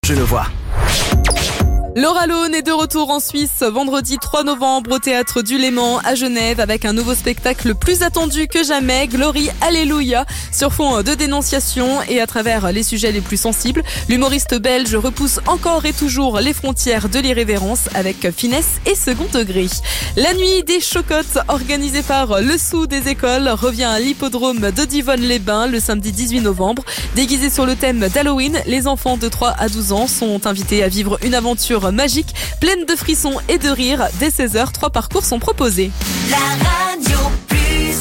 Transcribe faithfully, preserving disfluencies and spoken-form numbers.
Genevois. Laura Lone est de retour en Suisse vendredi trois novembre au Théâtre du Léman à Genève avec un nouveau spectacle plus attendu que jamais, Glory Alléluia, sur fond de dénonciation et à travers les sujets les plus sensibles. L'humoriste belge repousse encore et toujours les frontières de l'irrévérence avec finesse et second degré. La nuit des chocottes organisée par le Sou des écoles revient à l'hippodrome de Divonne-les-Bains le samedi dix-huit novembre. Déguisés sur le thème d'Halloween, les enfants de trois à douze ans sont invités à vivre une aventure magique, pleine de frissons et de rires. Dès seize heures, trois parcours sont proposés. La